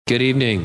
Good evening.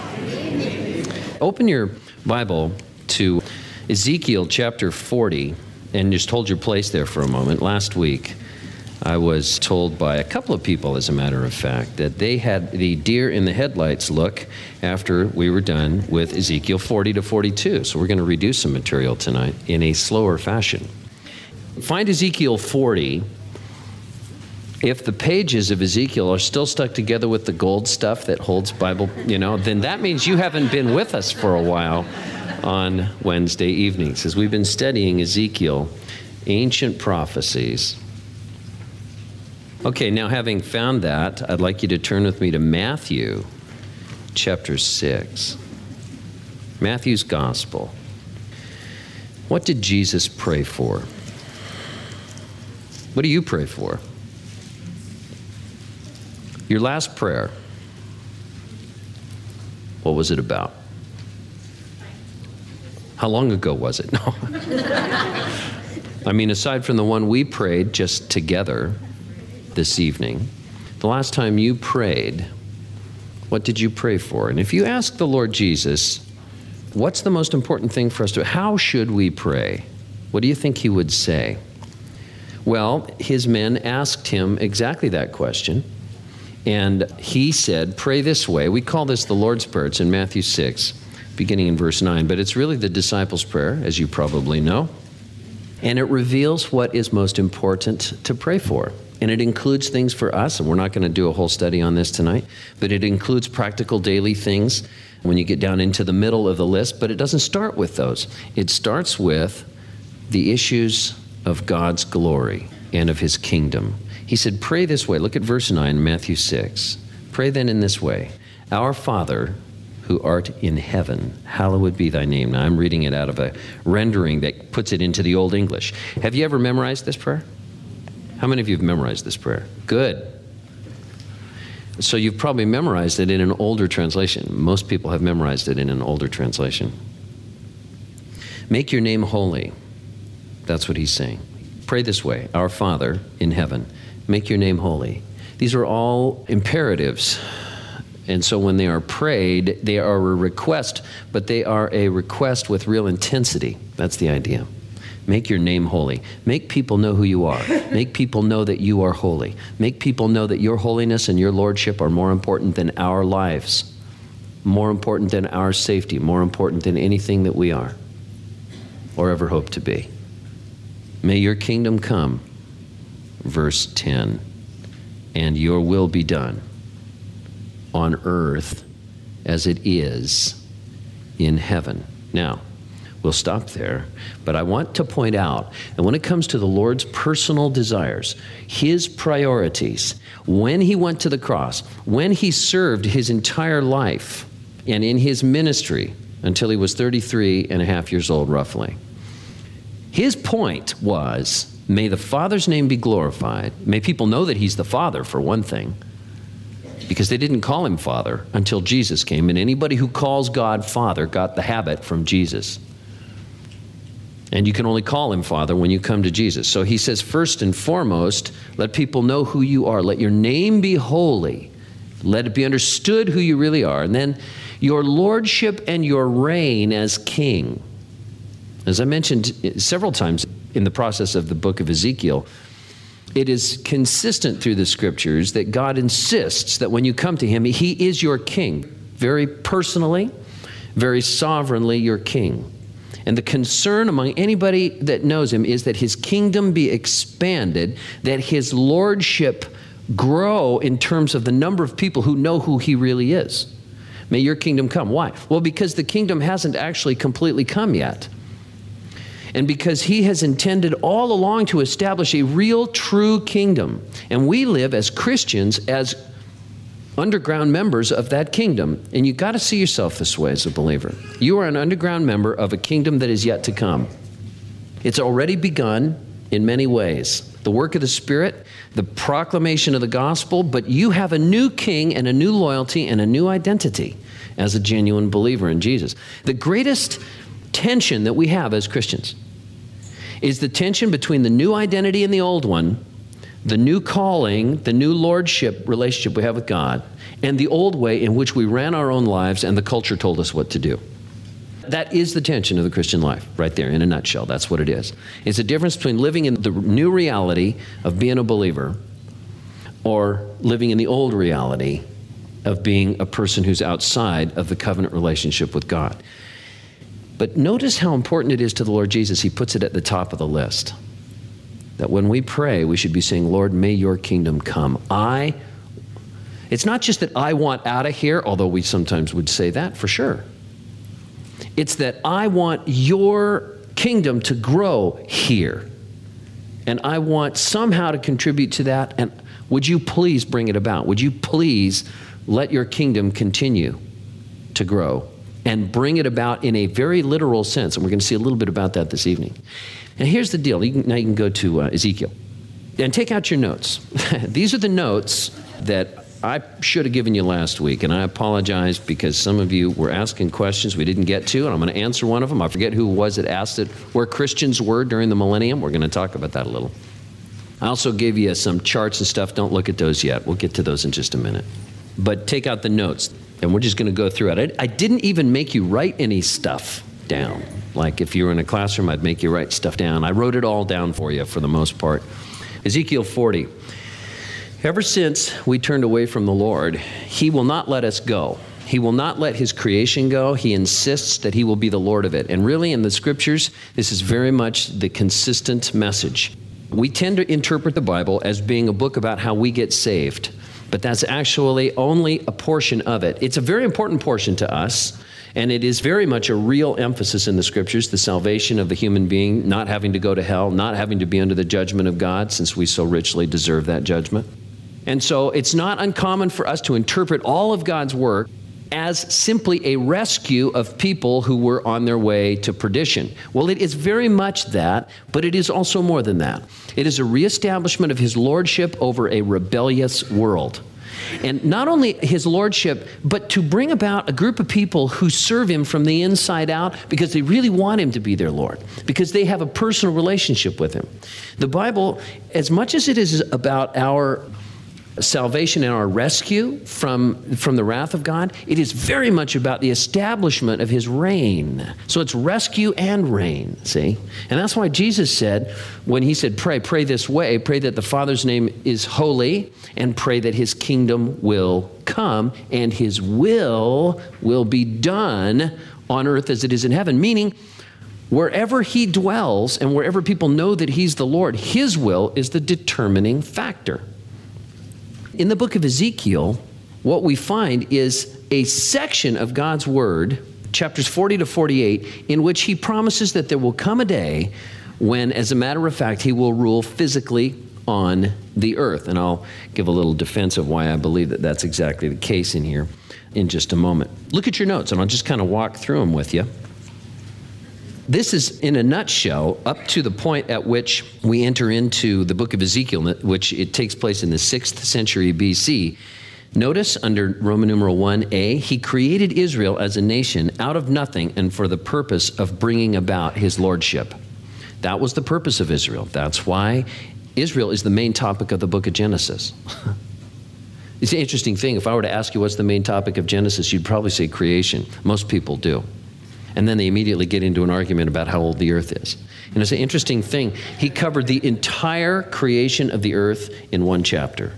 Open your Bible to Ezekiel chapter 40 and just hold your place there for a moment. Last week, I was told by a couple of people, as a matter of fact, that they had the deer in the headlights look after we were done with Ezekiel 40 to 42. So we're going to reduce some material tonight in a slower fashion. Find Ezekiel 40. If the pages of Ezekiel are still stuck together with the gold stuff that holds Bible, then that means you haven't been with us for a while on Wednesday evenings, as we've been studying Ezekiel, ancient prophecies. Okay, now having found that, I'd like you to turn with me to Matthew chapter 6. Matthew's Gospel. What did Jesus pray for? What do you pray for? Your last prayer, what was it about? How long ago was it? No. I mean, aside from the one we prayed just together this evening, the last time you prayed, what did you pray for? And if you ask the Lord Jesus, what's the most important thing for us to, how should we pray? What do you think he would say? Well, his men asked him exactly that question. And he said, pray this way. We call this the Lord's Prayer. It's in Matthew 6, beginning in verse 9. But it's really the disciples' prayer, as you probably know. And it reveals what is most important to pray for. And it includes things for us, and we're not going to do a whole study on this tonight, but it includes practical daily things when you get down into the middle of the list. But it doesn't start with those. It starts with the issues of God's glory and of his kingdom. He said, pray this way. Look at verse 9, Matthew 6. Pray then in this way. Our Father, who art in heaven, hallowed be thy name. Now, I'm reading it out of a rendering that puts it into the Old English. Have you ever memorized this prayer? How many of you have memorized this prayer? Good. So you've probably memorized it in an older translation. Most people have memorized it in an older translation. Make your name holy. That's what he's saying. Pray this way. Our Father in heaven. Make your name holy. These are all imperatives. And so when they are prayed, they are a request, but they are a request with real intensity. That's the idea. Make your name holy. Make people know who you are. Make people know that you are holy. Make people know that your holiness and your lordship are more important than our lives, more important than our safety, more important than anything that we are or ever hope to be. May your kingdom come. Verse 10, and your will be done on earth as it is in heaven. Now, we'll stop there, but I want to point out that when it comes to the Lord's personal desires, his priorities, when he went to the cross, when he served his entire life, and in his ministry until he was 33 and a half years old, roughly, his point was, may the Father's name be glorified. May people know that he's the Father, for one thing, because they didn't call him Father until Jesus came, and anybody who calls God Father got the habit from Jesus. And you can only call him Father when you come to Jesus. So he says, first and foremost, let people know who you are. Let your name be holy. Let it be understood who you really are. And then your lordship and your reign as king. As I mentioned several times in the process of the book of Ezekiel, it is consistent through the scriptures that God insists that when you come to him, he is your king. Very personally, very sovereignly your king. And the concern among anybody that knows him is that his kingdom be expanded, that his lordship grow in terms of the number of people who know who he really is. May your kingdom come. Why? Well, because the kingdom hasn't actually completely come yet. And because he has intended all along to establish a real, true kingdom. And we live as Christians as underground members of that kingdom. And you've got to see yourself this way as a believer. You are an underground member of a kingdom that is yet to come. It's already begun in many ways. The work of the Spirit, the proclamation of the gospel, but you have a new king and a new loyalty and a new identity as a genuine believer in Jesus. The greatest tension that we have as Christians is the tension between the new identity and the old one, the new calling, the new lordship relationship we have with God, and the old way in which we ran our own lives and the culture told us what to do. That is the tension of the Christian life, right there, in a nutshell. That's what it is. It's a difference between living in the new reality of being a believer or living in the old reality of being a person who's outside of the covenant relationship with God. But notice how important it is to the Lord Jesus. He puts it at the top of the list. That when we pray, we should be saying, Lord, may your kingdom come. It's not just that I want out of here, although we sometimes would say that for sure. It's that I want your kingdom to grow here. And I want somehow to contribute to that. And would you please bring it about? Would you please let your kingdom continue to grow and bring it about in a very literal sense? And we're going to see a little bit about that this evening. And here's the deal. Now you can go to Ezekiel and take out your notes. These are the notes that I should have given you last week, and I apologize because some of you were asking questions we didn't get to, and I'm going to answer one of them. I forget who it was that asked it, where Christians were during the millennium. We're going to talk about that a little. I also gave you some charts and stuff. Don't look at those yet. We'll get to those in just a minute. But take out the notes, and we're just going to go through it. I didn't even make you write any stuff down. Like if you were in a classroom, I'd make you write stuff down. I wrote it all down for you for the most part. Ezekiel 40. Ever since we turned away from the Lord, he will not let us go. He will not let his creation go. He insists that he will be the Lord of it. And really in the scriptures, this is very much the consistent message. We tend to interpret the Bible as being a book about how we get saved, but that's actually only a portion of it. It's a very important portion to us, and it is very much a real emphasis in the scriptures, the salvation of the human being, not having to go to hell, not having to be under the judgment of God, since we so richly deserve that judgment. And so it's not uncommon for us to interpret all of God's work as simply a rescue of people who were on their way to perdition. Well, it is very much that, but it is also more than that. It is a reestablishment of his lordship over a rebellious world. And not only his lordship, but to bring about a group of people who serve him from the inside out because they really want him to be their Lord, because they have a personal relationship with him. The Bible, as much as it is about our salvation and our rescue from the wrath of God, it is very much about the establishment of his reign. So it's rescue and reign, see? And that's why Jesus said, when he said, pray this way, pray that the Father's name is holy, and pray that his kingdom will come, and his will be done on earth as it is in heaven. Meaning, wherever he dwells and wherever people know that he's the Lord, his will is the determining factor. In the book of Ezekiel, what we find is a section of God's word, chapters 40 to 48, in which he promises that there will come a day when, as a matter of fact, he will rule physically on the earth. And I'll give a little defense of why I believe that that's exactly the case in here in just a moment. Look at your notes, and I'll just kind of walk through them with you. This is, in a nutshell, up to the point at which we enter into the book of Ezekiel, which it takes place in the 6th century BC. Notice under Roman numeral 1a, he created Israel as a nation out of nothing and for the purpose of bringing about his lordship. That was the purpose of Israel. That's why Israel is the main topic of the book of Genesis. It's an interesting thing. If I were to ask you what's the main topic of Genesis, you'd probably say creation. Most people do. And then they immediately get into an argument about how old the earth is. And it's an interesting thing. He covered the entire creation of the earth in one chapter.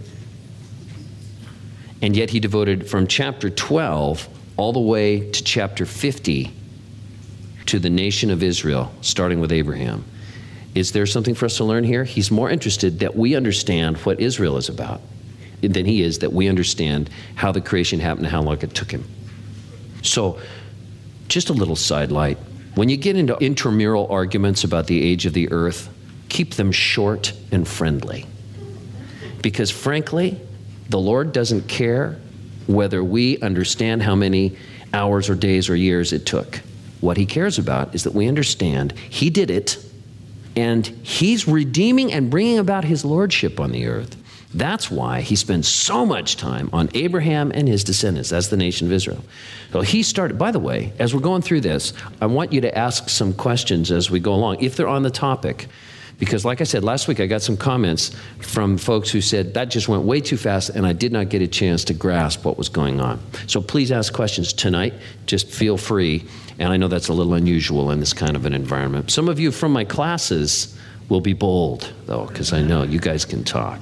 And yet he devoted from chapter 12 all the way to chapter 50 to the nation of Israel, starting with Abraham. Is there something for us to learn here? He's more interested that we understand what Israel is about than he is that we understand how the creation happened and how long it took him. So, just a little sidelight. When you get into intramural arguments about the age of the earth, keep them short and friendly. Because frankly, the Lord doesn't care whether we understand how many hours or days or years it took. What he cares about is that we understand he did it, and he's redeeming and bringing about his lordship on the earth. That's why he spends so much time on Abraham and his descendants. That's the nation of Israel. So he started, by the way, as we're going through this, I want you to ask some questions as we go along, if they're on the topic, Because like I said, last week I got some comments from folks who said, that just went way too fast and I did not get a chance to grasp what was going on. So please ask questions tonight. Just feel free. And I know that's a little unusual in this kind of an environment. Some of you from my classes will be bold, though, because I know you guys can talk.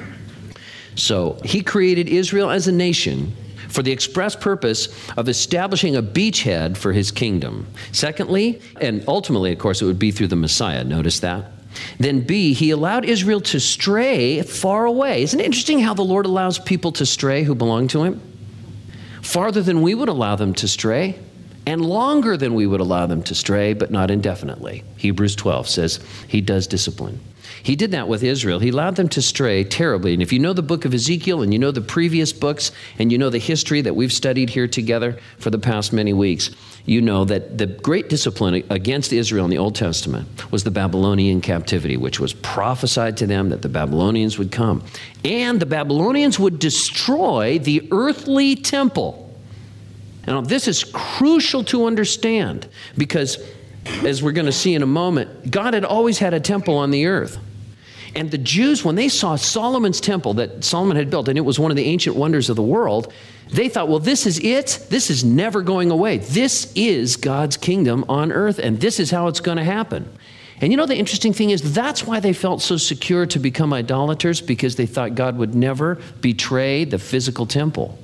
So he created Israel as a nation for the express purpose of establishing a beachhead for his kingdom. Secondly, and ultimately, of course, it would be through the Messiah. Notice that. Then B, he allowed Israel to stray far away. Isn't it interesting how the Lord allows people to stray who belong to him? Farther than we would allow them to stray, and longer than we would allow them to stray, but not indefinitely. Hebrews 12 says he does discipline. He did that with Israel. He allowed them to stray terribly. And if you know the book of Ezekiel and you know the previous books and you know the history that we've studied here together for the past many weeks, you know that the great discipline against Israel in the Old Testament was the Babylonian captivity, which was prophesied to them that the Babylonians would come. And the Babylonians would destroy the earthly temple. Now, this is crucial to understand because, as we're going to see in a moment, God had always had a temple on the earth. And the Jews, when they saw Solomon's temple that Solomon had built, and it was one of the ancient wonders of the world, they thought, well, this is it. This is never going away. This is God's kingdom on earth, and this is how it's going to happen. And you know, the interesting thing is that's why they felt so secure to become idolaters, because they thought God would never betray the physical temple.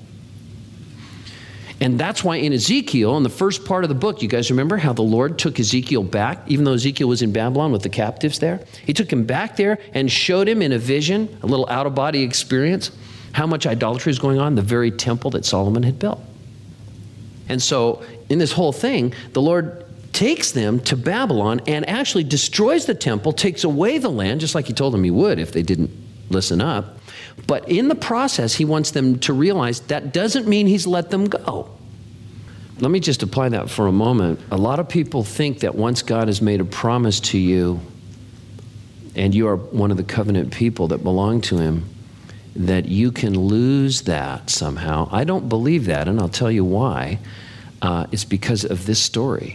And that's why in Ezekiel, in the first part of the book, you guys remember how the Lord took Ezekiel back, even though Ezekiel was in Babylon with the captives there? He took him back there and showed him in a vision, a little out-of-body experience, how much idolatry is going on in the very temple that Solomon had built. And so in this whole thing, the Lord takes them to Babylon and actually destroys the temple, takes away the land, just like he told them he would if they didn't listen up. But in the process, he wants them to realize that doesn't mean he's let them go. Let me just apply that for a moment. A lot of people think that once God has made a promise to you, and you are one of the covenant people that belong to him, that you can lose that somehow. I don't believe that, and I'll tell you why. It's because of this story.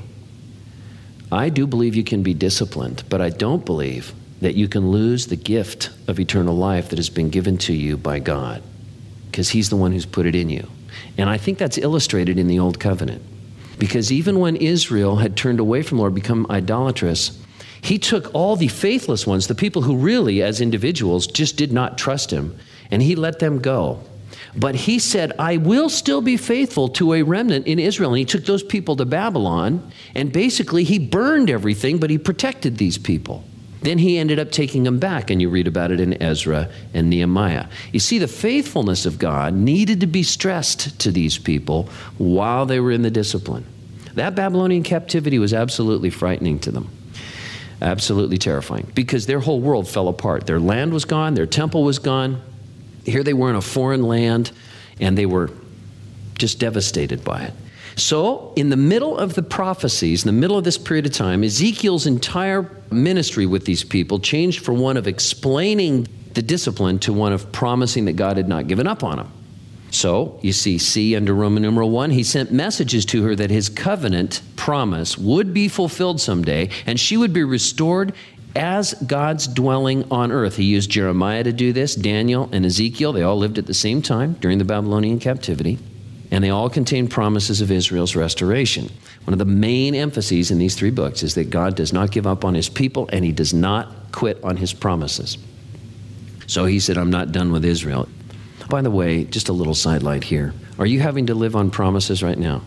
I do believe you can be disciplined, but I don't believe that you can lose the gift of eternal life that has been given to you by God, because he's the one who's put it in you. And I think that's illustrated in the Old Covenant, because even when Israel had turned away from the Lord, become idolatrous, he took all the faithless ones, the people who really, as individuals, just did not trust him, and he let them go. But he said, I will still be faithful to a remnant in Israel. And he took those people to Babylon, and basically he burned everything, but he protected these people. Then he ended up taking them back, and you read about it in Ezra and Nehemiah. You see, the faithfulness of God needed to be stressed to these people while they were in the discipline. That Babylonian captivity was absolutely frightening to them. Absolutely terrifying, because their whole world fell apart. Their land was gone, their temple was gone. Here they were in a foreign land, and they were just devastated by it. So, in the middle of the prophecies, in the middle of this period of time, Ezekiel's entire ministry with these people changed from one of explaining the discipline to one of promising that God had not given up on them. So, you see, C under Roman numeral 1, he sent messages to her that his covenant promise would be fulfilled someday, and she would be restored as God's dwelling on earth. He used Jeremiah to do this, Daniel and Ezekiel. They all lived at the same time during the Babylonian captivity, and they all contained promises of Israel's restoration. One of the main emphases in these three books is that God does not give up on his people, and he does not quit on his promises. So he said, I'm not done with Israel. By the way, just a little sidelight here. Are you having to live on promises right now?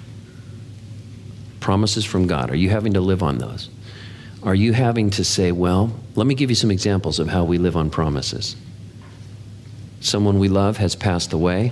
Promises from God. Are you having to live on those? Are you having to say, well, let me give you some examples of how we live on promises. Someone we love has passed away.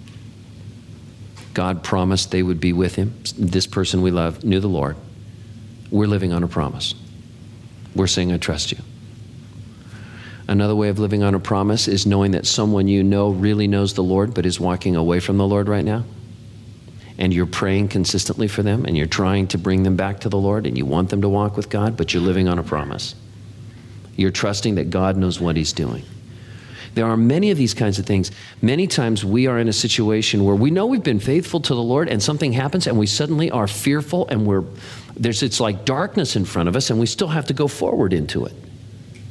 God promised they would be with him. This person we love knew the Lord. We're living on a promise. We're saying, I trust you. Another way of living on a promise is knowing that someone you know really knows the Lord but is walking away from the Lord right now. And you're praying consistently for them, and you're trying to bring them back to the Lord, and you want them to walk with God, but you're living on a promise. You're trusting that God knows what he's doing. There are many of these kinds of things. Many times we are in a situation where we know we've been faithful to the Lord, and something happens, and we suddenly are fearful, and it's like darkness in front of us, and we still have to go forward into it.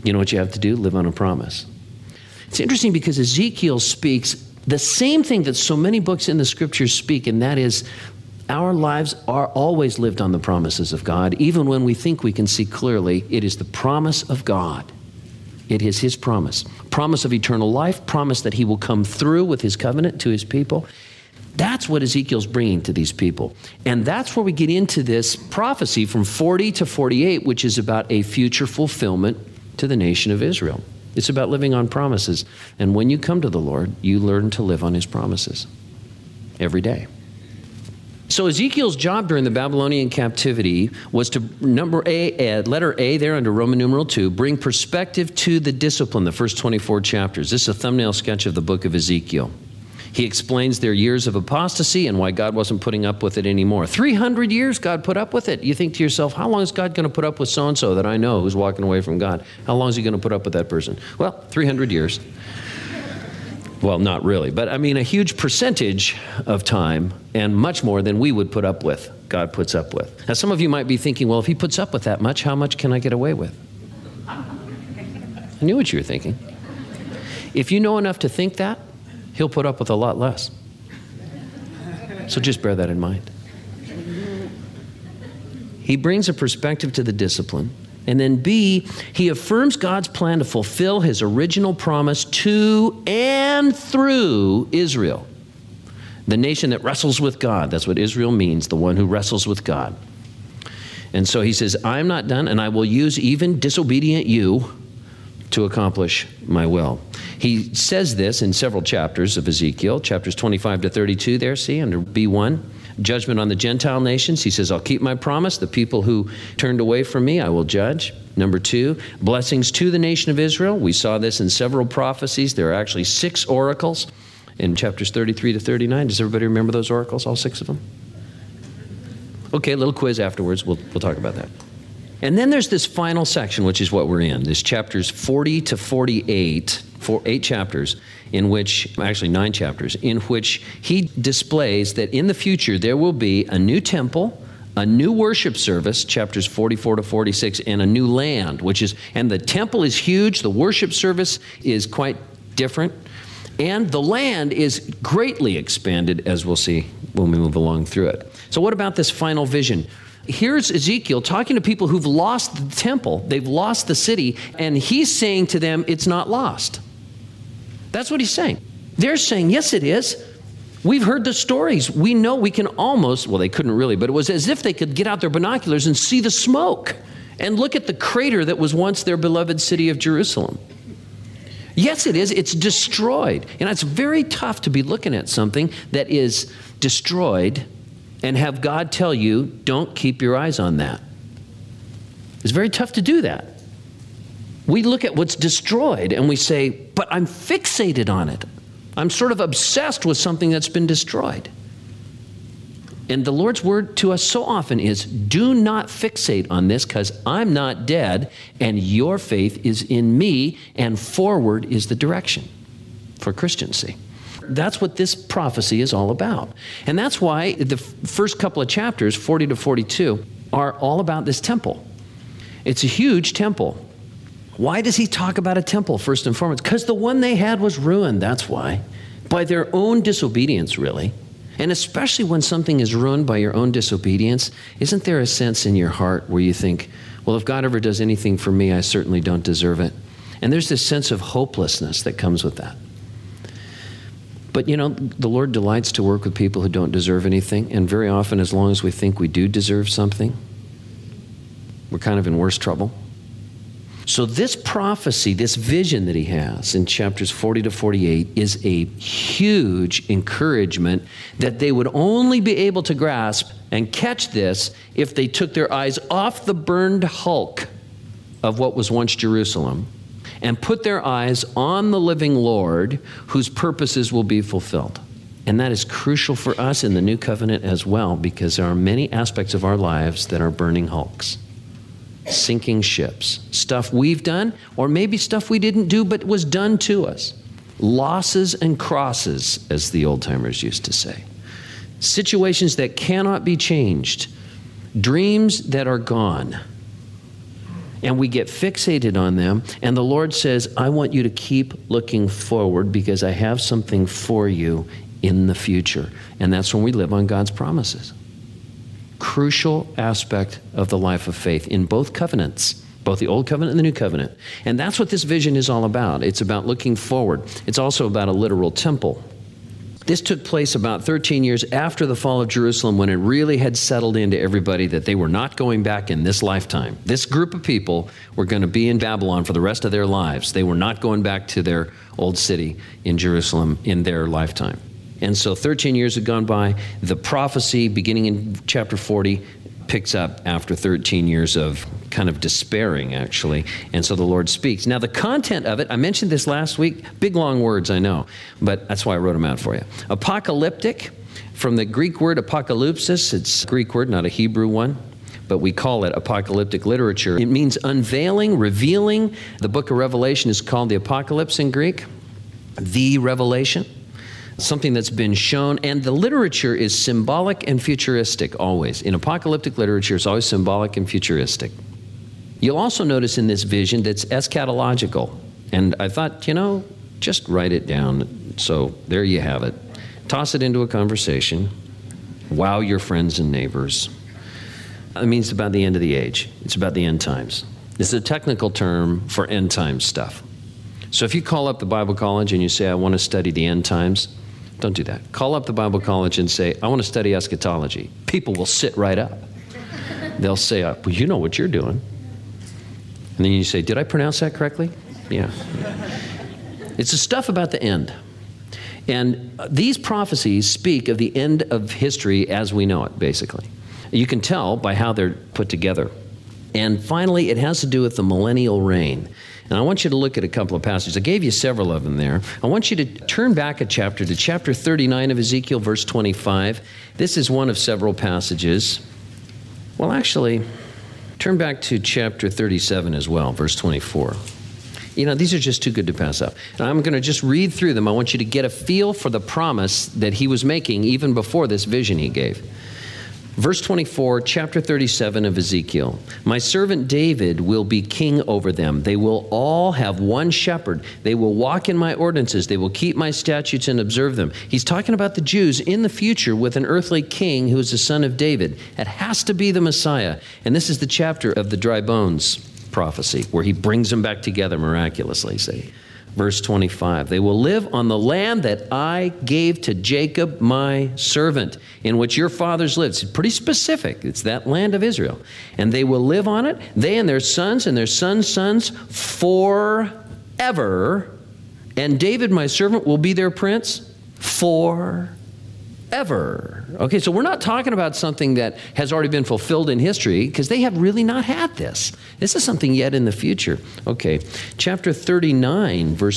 You know what you have to do? Live on a promise. It's interesting because Ezekiel speaks the same thing that so many books in the scriptures speak, and that is our lives are always lived on the promises of God. Even when we think we can see clearly, it is the promise of God. It is his promise. Promise of eternal life, promise that he will come through with his covenant to his people. That's what Ezekiel's bringing to these people. And that's where we get into this prophecy from 40 to 48, which is about a future fulfillment to the nation of Israel. It's about living on promises. And when you come to the Lord, you learn to live on his promises every day. So Ezekiel's job during the Babylonian captivity was to, letter A there under Roman numeral 2, bring perspective to the discipline, the first 24 chapters. This is a thumbnail sketch of the book of Ezekiel. He explains their years of apostasy and why God wasn't putting up with it anymore. 300 years God put up with it. You think to yourself, how long is God going to put up with so-and-so that I know who's walking away from God? How long is he going to put up with that person? Well, 300 years. Well, not really, but I mean a huge percentage of time and much more than we would put up with, God puts up with. Now, some of you might be thinking, well, if he puts up with that much, how much can I get away with? I knew what you were thinking. If you know enough to think that, he'll put up with a lot less. So just bear that in mind. He brings a perspective to the discipline. And then B, he affirms God's plan to fulfill his original promise to and through Israel, the nation that wrestles with God. That's what Israel means, the one who wrestles with God. And so he says, I'm not done, and I will use even disobedient you to accomplish my will. He says this in several chapters of Ezekiel, chapters 25 to 32 there, see, under B1. Judgment on the Gentile nations. He says, I'll keep my promise. The people who turned away from me, I will judge. Number 2, blessings to the nation of Israel. We saw this in several prophecies. There are actually 6 oracles in chapters 33 to 39. Does everybody remember those oracles, all 6 of them? Okay, a little quiz afterwards. We'll talk about that. And then there's this final section, which is what we're in. This chapters 40 to 48, 8 chapters, in which, actually 9 chapters, in which he displays that in the future there will be a new temple, a new worship service, chapters 44 to 46, and a new land, and the temple is huge, the worship service is quite different, and the land is greatly expanded, as we'll see when we move along through it. So what about this final vision? Here's Ezekiel talking to people who've lost the temple, they've lost the city, and he's saying to them, it's not lost. That's what he's saying. They're saying, yes, it is. We've heard the stories. We know we can almost, well, they couldn't really, but it was as if they could get out their binoculars and see the smoke and look at the crater that was once their beloved city of Jerusalem. Yes, it is. It's destroyed. And it's very tough to be looking at something that is destroyed and have God tell you, don't keep your eyes on that. It's very tough to do that. We look at what's destroyed and we say, but I'm fixated on it. I'm sort of obsessed with something that's been destroyed. And the Lord's word to us so often is, do not fixate on this because I'm not dead and your faith is in me and forward is the direction for Christiancy. That's what this prophecy is all about. And that's why the first couple of chapters, 40 to 42, are all about this temple. It's a huge temple. Why does he talk about a temple first and foremost? Because the one they had was ruined, that's why. By their own disobedience, really. And especially when something is ruined by your own disobedience, isn't there a sense in your heart where you think, well, if God ever does anything for me, I certainly don't deserve it. And there's this sense of hopelessness that comes with that. But you know, the Lord delights to work with people who don't deserve anything. And very often, as long as we think we do deserve something, we're kind of in worse trouble. So this prophecy, this vision that he has in chapters 40 to 48 is a huge encouragement that they would only be able to grasp and catch this if they took their eyes off the burned hulk of what was once Jerusalem and put their eyes on the living Lord whose purposes will be fulfilled. And that is crucial for us in the new covenant as well, because there are many aspects of our lives that are burning hulks. Sinking ships, stuff we've done, or maybe stuff we didn't do but was done to us. Losses and crosses, as the old timers used to say. Situations that cannot be changed. Dreams that are gone. And we get fixated on them. And the Lord says, I want you to keep looking forward because I have something for you in the future. And that's when we live on God's promises. Crucial aspect of the life of faith in both covenants, both the Old Covenant and the New Covenant. And that's what this vision is all about. It's about looking forward. It's also about a literal temple. This took place about 13 years after the fall of Jerusalem, when it really had settled into everybody that they were not going back in this lifetime. This group of people were going to be in Babylon for the rest of their lives. They were not going back to their old city in Jerusalem in their lifetime. And so 13 years had gone by. The prophecy, beginning in chapter 40, picks up after 13 years of kind of despairing, actually. And so the Lord speaks. Now, the content of it, I mentioned this last week. Big, long words, I know. But that's why I wrote them out for you. Apocalyptic, from the Greek word apocalypsis. It's a Greek word, not a Hebrew one. But we call it apocalyptic literature. It means unveiling, revealing. The book of Revelation is called the Apocalypse in Greek. The Revelation. Something that's been shown, and the literature is symbolic and futuristic always. In apocalyptic literature, it's always symbolic and futuristic. You'll also notice in this vision that's eschatological. And I thought, just write it down. So there you have it. Toss it into a conversation. Wow your friends and neighbors. It means it's about the end of the age. It's about the end times. This is a technical term for end times stuff. So if you call up the Bible college and you say, I want to study the end times, don't do that. Call up the Bible college and say, I want to study eschatology. People will sit right up. They'll say, well, you know what you're doing. And then you say, did I pronounce that correctly? Yeah. It's the stuff about the end. And these prophecies speak of the end of history as we know it, basically. You can tell by how they're put together. And finally, it has to do with the millennial reign. And I want you to look at a couple of passages. I gave you several of them there. I want you to turn back a chapter to chapter 39 of Ezekiel, verse 25. This is one of several passages. Well, actually, turn back to chapter 37 as well, verse 24. These are just too good to pass up. And I'm going to just read through them. I want you to get a feel for the promise that he was making even before this vision he gave. Verse 24, chapter 37 of Ezekiel. My servant David will be king over them. They will all have one shepherd. They will walk in my ordinances. They will keep my statutes and observe them. He's talking about the Jews in the future with an earthly king who is the son of David. It has to be the Messiah. And this is the chapter of the dry bones prophecy where he brings them back together miraculously, see. Verse 25, they will live on the land that I gave to Jacob, my servant, in which your fathers lived. It's pretty specific. It's that land of Israel. And they will live on it, they and their sons sons, forever. And David, my servant, will be their prince forever. Okay, so we're not talking about something that has already been fulfilled in history, because they have really not had this. This is something yet in the future. Okay, chapter 39, verse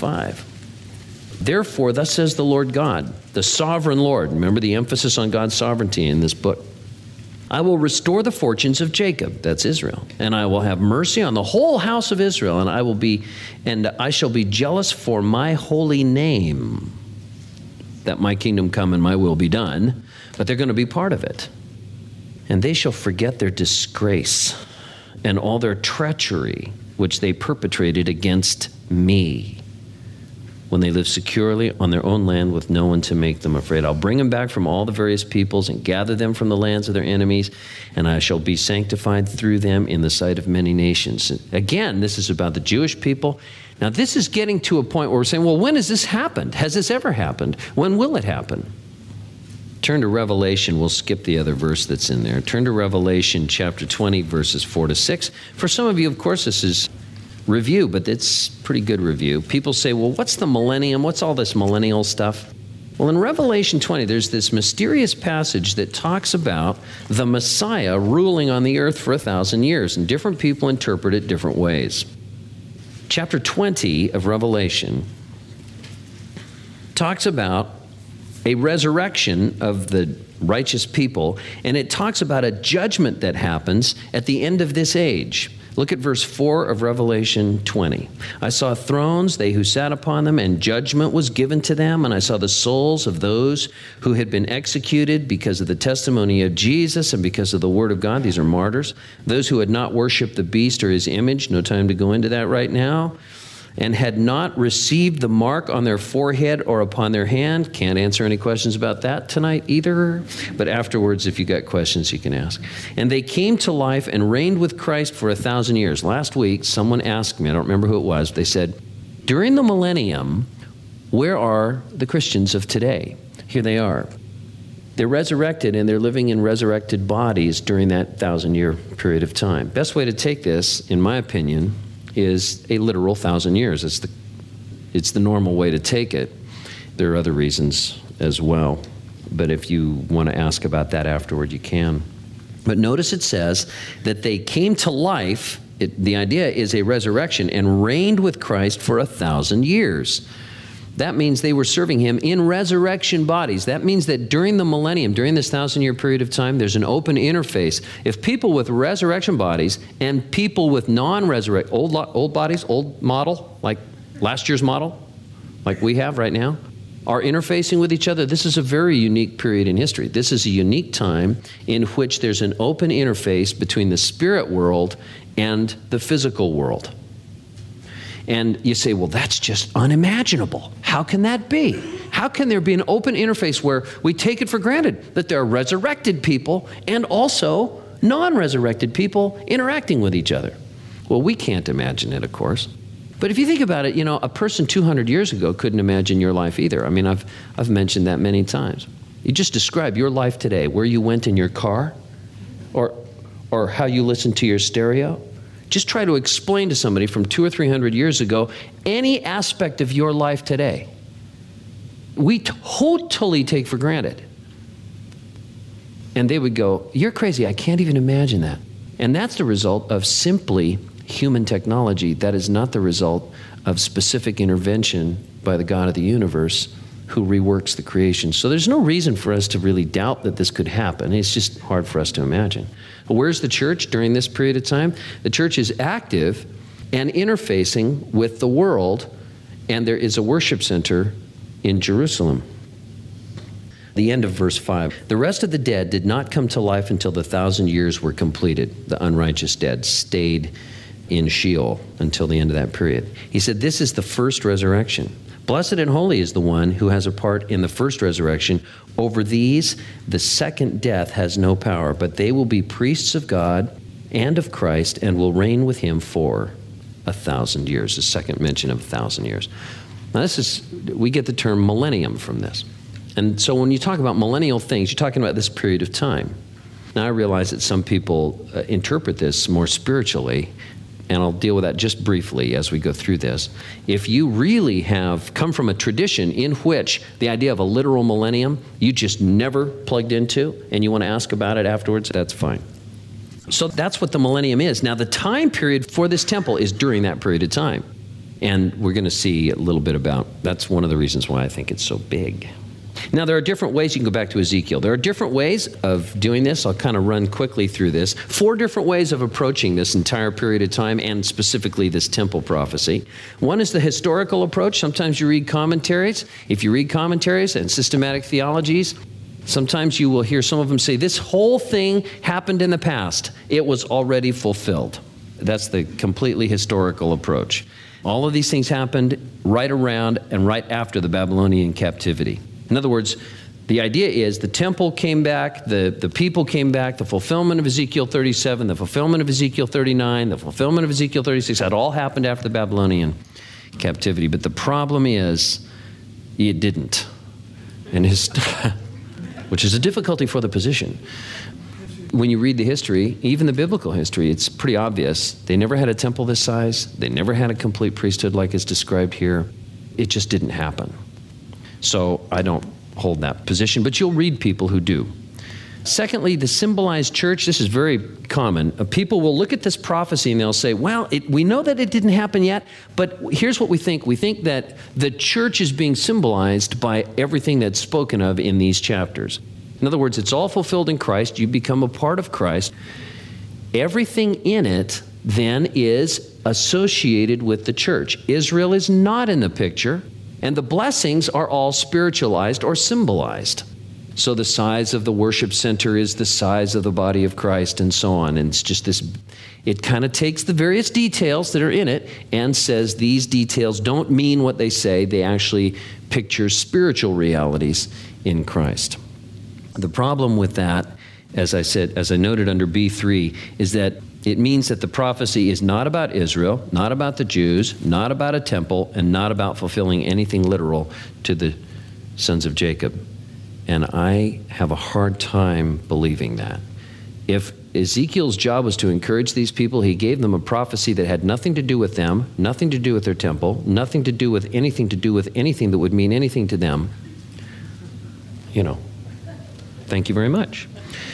25. Therefore, thus says the Lord God, the sovereign Lord. Remember the emphasis on God's sovereignty in this book. I will restore the fortunes of Jacob, that's Israel, and I will have mercy on the whole house of Israel, and I shall be jealous for my holy name, that my kingdom come and my will be done, but they're going to be part of it. And they shall forget their disgrace and all their treachery, which they perpetrated against me, when they live securely on their own land with no one to make them afraid. I'll bring them back from all the various peoples and gather them from the lands of their enemies, and I shall be sanctified through them in the sight of many nations. Again, this is about the Jewish people. Now, this is getting to a point where we're saying, well, when has this happened? Has this ever happened? When will it happen? Turn to Revelation. We'll skip the other verse that's in there. Turn to Revelation chapter 20, verses 4 to 6. For some of you, of course, this is review, but it's pretty good review. People say, well, what's the millennium? What's all this millennial stuff? Well, in Revelation 20, there's this mysterious passage that talks about the Messiah ruling on the earth for 1,000 years, and different people interpret it different ways. Chapter 20 of Revelation talks about a resurrection of the righteous people, and it talks about a judgment that happens at the end of this age. Look at verse 4 of Revelation 20. I saw thrones, they who sat upon them, and judgment was given to them. And I saw the souls of those who had been executed because of the testimony of Jesus and because of the word of God. These are martyrs. Those who had not worshiped the beast or his image, no time to go into that right now, and had not received the mark on their forehead or upon their hand. Can't answer any questions about that tonight either. But afterwards, if you got questions, you can ask. And they came to life and reigned with Christ for 1,000 years. Last week, someone asked me, I don't remember who it was, they said, during the millennium, where are the Christians of today? Here they are. They're resurrected and they're living in resurrected bodies during that 1,000-year period of time. Best way to take this, in my opinion, is a literal 1,000 years. It's the normal way to take it. There are other reasons as well, but if you want to ask about that afterward, you can. But notice it says that they came to life. The idea is a resurrection, and reigned with Christ for 1,000 years. That means they were serving him in resurrection bodies. That means that during the millennium, during this 1,000-year period of time, there's an open interface. If people with resurrection bodies and people with non-resurrect, old bodies, old model, like last year's model, like we have right now, are interfacing with each other, this is a very unique period in history. This is a unique time in which there's an open interface between the spirit world and the physical world. And you say, well, that's just unimaginable. How can that be? How can there be an open interface where we take it for granted that there are resurrected people and also non-resurrected people interacting with each other? Well, we can't imagine it, of course. But if you think about it, a person 200 years ago couldn't imagine your life either. I mean, I've mentioned that many times. You just describe your life today, where you went in your car or how you listened to your stereo. Just try to explain to somebody from 200 or 300 years ago any aspect of your life today. We totally take for granted. And they would go, you're crazy, I can't even imagine that. And that's the result of simply human technology. That is not the result of specific intervention by the God of the universe who reworks the creation. So there's no reason for us to really doubt that this could happen. It's just hard for us to imagine. But where's the church during this period of time? The church is active and interfacing with the world, and there is a worship center in Jerusalem. The end of verse 5. The rest of the dead did not come to life until the 1,000 years were completed. The unrighteous dead stayed in Sheol until the end of that period. He said, this is the first resurrection. Blessed and holy is the one who has a part in the first resurrection. Over these, the second death has no power, but they will be priests of God and of Christ and will reign with him for 1,000 years. The second mention of 1,000 years. Now we get the term millennium from this. And so when you talk about millennial things, you're talking about this period of time. Now I realize that some people interpret this more spiritually, and I'll deal with that just briefly as we go through this. If you really have come from a tradition in which the idea of a literal millennium you just never plugged into, and you want to ask about it afterwards, that's fine. So that's what the millennium is. Now the time period for this temple is during that period of time. And we're going to see a little bit about, that's one of the reasons why I think it's so big. Now, there are different ways. You can go back to Ezekiel. There are different ways of doing this. I'll kind of run quickly through this. 4 different ways of approaching this entire period of time, and specifically this temple prophecy. One is the historical approach. Sometimes you read commentaries. If you read commentaries and systematic theologies, sometimes you will hear some of them say, this whole thing happened in the past. It was already fulfilled. That's the completely historical approach. All of these things happened right around and right after the Babylonian captivity. In other words, the idea is the temple came back, the people came back, the fulfillment of Ezekiel 37, the fulfillment of Ezekiel 39, the fulfillment of Ezekiel 36, that all happened after the Babylonian captivity. But the problem is, it didn't. And which is a difficulty for the position. When you read the history, even the biblical history, it's pretty obvious. They never had a temple this size. They never had a complete priesthood like is described here. It just didn't happen. So I don't hold that position, but you'll read people who do. Secondly, the symbolized church, this is very common. People will look at this prophecy and they'll say, well, we know that it didn't happen yet, but here's what we think. We think that the church is being symbolized by everything that's spoken of in these chapters. In other words, it's all fulfilled in Christ. You become a part of Christ. Everything in it then is associated with the church. Israel is not in the picture, and the blessings are all spiritualized or symbolized. So the size of the worship center is the size of the body of Christ, and so on. And it's just this, it kind of takes the various details that are in it and says these details don't mean what they say. They actually picture spiritual realities in Christ. The problem with that, as I said, as I noted under B3, is that it means that the prophecy is not about Israel, not about the Jews, not about a temple, and not about fulfilling anything literal to the sons of Jacob. And I have a hard time believing that. If Ezekiel's job was to encourage these people, he gave them a prophecy that had nothing to do with them, nothing to do with their temple, nothing to do with anything that would mean anything to them. Thank you very much.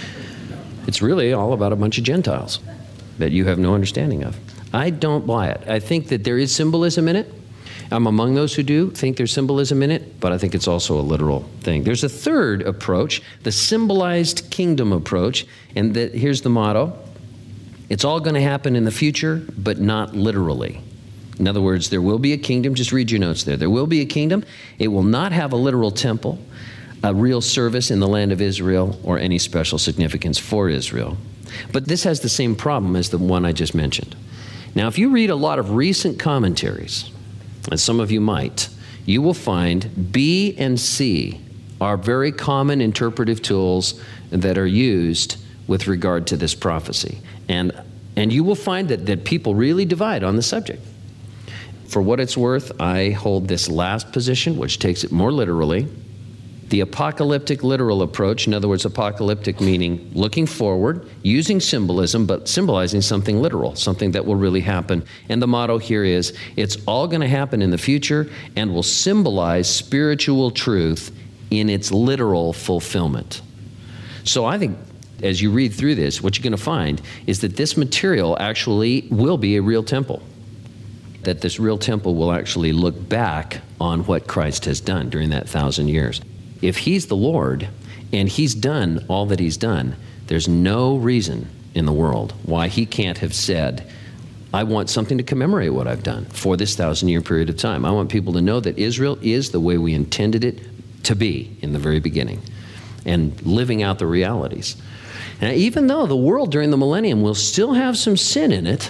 It's really all about a bunch of Gentiles that you have no understanding of. I don't buy it. I think that there is symbolism in it. I'm among those who do think there's symbolism in it, but I think it's also a literal thing. There's a third approach, the symbolized kingdom approach, and here's the motto. It's all going to happen in the future, but not literally. In other words, there will be a kingdom. Just read your notes there. There will be a kingdom. It will not have a literal temple, a real service in the land of Israel, or any special significance for Israel. But this has the same problem as the one I just mentioned. Now, if you read a lot of recent commentaries, and some of you might, you will find B and C are very common interpretive tools that are used with regard to this prophecy. And you will find that people really divide on the subject. For what it's worth, I hold this last position, which takes it more literally. The apocalyptic literal approach, in other words, apocalyptic meaning looking forward, using symbolism, but symbolizing something literal, something that will really happen. And the motto here is, it's all going to happen in the future and will symbolize spiritual truth in its literal fulfillment. So I think as you read through this, what you're going to find is that this material actually will be a real temple. That this real temple will actually look back on what Christ has done during that 1,000 years. If he's the Lord and he's done all that he's done, there's no reason in the world why he can't have said, I want something to commemorate what I've done for this 1,000-year period of time. I want people to know that Israel is the way we intended it to be in the very beginning and living out the realities. And even though the world during the millennium will still have some sin in it,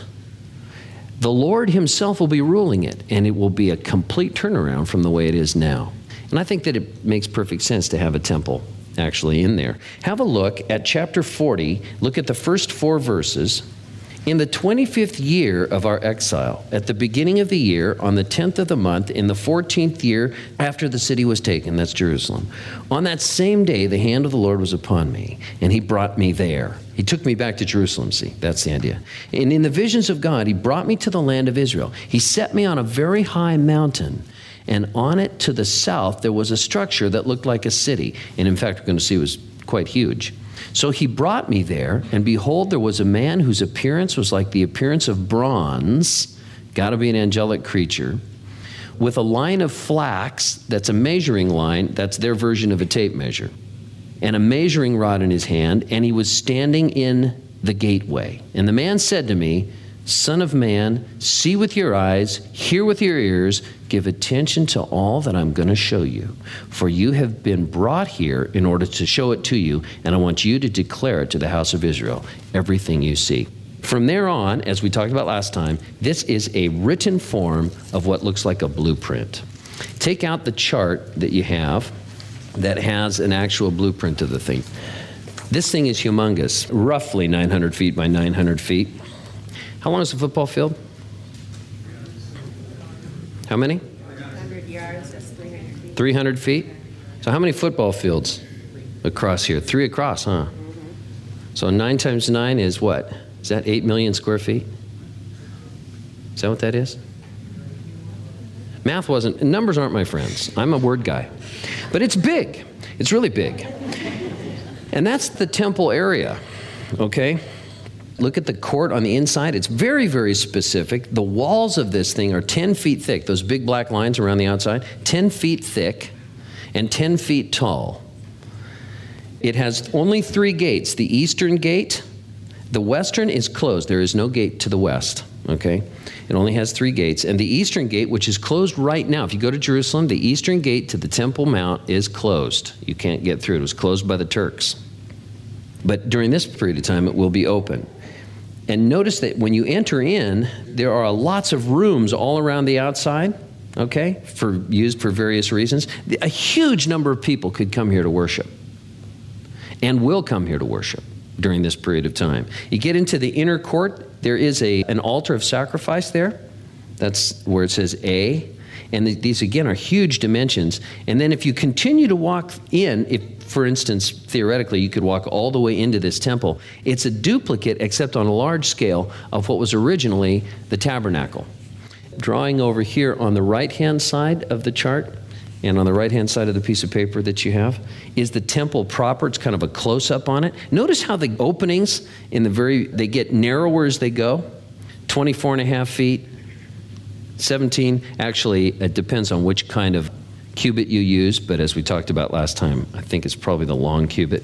the Lord himself will be ruling it, and it will be a complete turnaround from the way it is now. And I think that it makes perfect sense to have a temple actually in there. Have a look at chapter 40. Look at the first 4 verses. In the 25th year of our exile, at the beginning of the year, on the 10th of the month, in the 14th year after the city was taken, that's Jerusalem, on that same day the hand of the Lord was upon me, and he brought me there. He took me back to Jerusalem, see, that's the idea. And in the visions of God, he brought me to the land of Israel. He set me on a very high mountain, and on it to the south there was a structure that looked like a city. And in fact, we're going to see it was quite huge. So he brought me there, and behold, there was a man whose appearance was like the appearance of bronze, got to be an angelic creature, with a line of flax, that's a measuring line, that's their version of a tape measure, and a measuring rod in his hand, and he was standing in the gateway. And the man said to me, Son of man, see with your eyes, hear with your ears, give attention to all that I'm going to show you. For you have been brought here in order to show it to you, and I want you to declare it to the house of Israel, everything you see. From there on, as we talked about last time, this is a written form of what looks like a blueprint. Take out the chart that you have that has an actual blueprint of the thing. This thing is humongous, roughly 900 feet by 900 feet. How long is the football field? How many? 100 yards, that's 300 feet. 300 feet? So how many football fields across here? 3 across, huh? Mm-hmm. So 9 times 9 is what? Is that 8 million square feet? Is that what that is? Math wasn't, numbers aren't my friends. I'm a word guy. But it's big. It's really big. And that's the temple area, okay? Look at the court on the inside. It's very, very specific. The walls of this thing are 10 feet thick. Those big black lines around the outside, 10 feet thick and 10 feet tall. It has only 3 gates. The eastern gate, The western is closed. There is no gate to the west, okay? It only has 3 gates. And the eastern gate, which is closed right now, if you go to Jerusalem, the eastern gate to the Temple Mount is closed. You can't get through. It was closed by the Turks. But during this period of time, it will be open. And notice that when you enter in, there are lots of rooms all around the outside, okay, used for various reasons. A huge number of people could come here to worship and will come here to worship during this period of time. You get into the inner court, there is an altar of sacrifice there. That's where it says A. And these, again, are huge dimensions. And then if you continue to walk in, if, for instance, theoretically, you could walk all the way into this temple, it's a duplicate, except on a large scale, of what was originally the tabernacle. Drawing over here on the right-hand side of the chart, and on the right-hand side of the piece of paper that you have, is the temple proper. It's kind of a close-up on it. Notice how the openings they get narrower as they go. 24 and a half feet, 17. Actually, it depends on which kind of cubit you use, but as we talked about last time, I think it's probably the long cubit.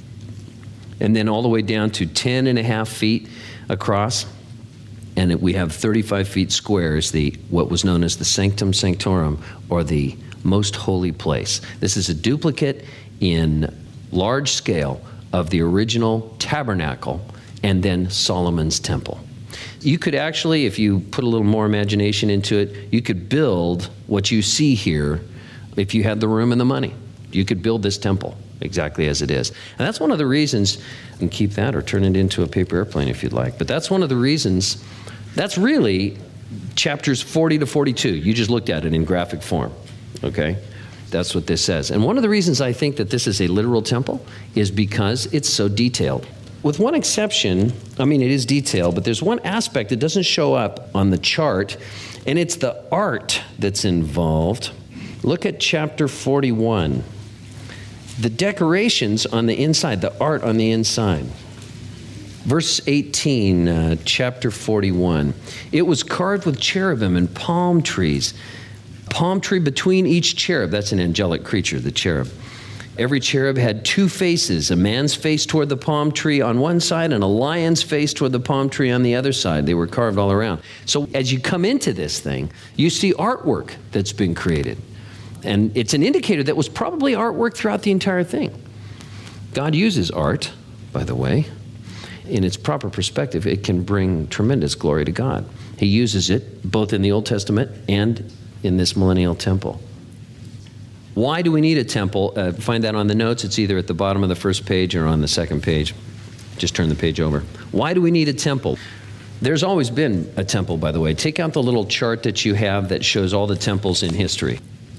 And then all the way down to 10 and a half feet across. And we have 35 feet square is what was known as the Sanctum Sanctorum, or the most holy place. This is a duplicate in large scale of the original tabernacle and then Solomon's temple. You could actually, if you put a little more imagination into it, you could build what you see here if you had the room and the money. You could build this temple exactly as it is. And that's one of the reasons, you can keep that or turn it into a paper airplane if you'd like, but that's one of the reasons, that's really chapters 40 to 42. You just looked at it in graphic form. Okay? That's what this says. And one of the reasons I think that this is a literal temple is because it's so detailed. With one exception, I mean, it is detailed, but there's one aspect that doesn't show up on the chart, and it's the art that's involved. Look at chapter 41. The decorations on the inside, the art on the inside. Verse 18, chapter 41. It was carved with cherubim and palm trees. Palm tree between each cherub. That's an angelic creature, the cherub. Every cherub had 2 faces, a man's face toward the palm tree on one side and a lion's face toward the palm tree on the other side. They were carved all around. So as you come into this thing, you see artwork that's been created. And it's an indicator that was probably artwork throughout the entire thing. God uses art, by the way. In its proper perspective, it can bring tremendous glory to God. He uses it both in the Old Testament and in this millennial temple. Why do we need a temple? Find that on the notes. It's either at the bottom of the first page or on the second page. Just turn the page over. Why do we need a temple? There's always been a temple, by the way. Take out the little chart that you have that shows all the temples in history.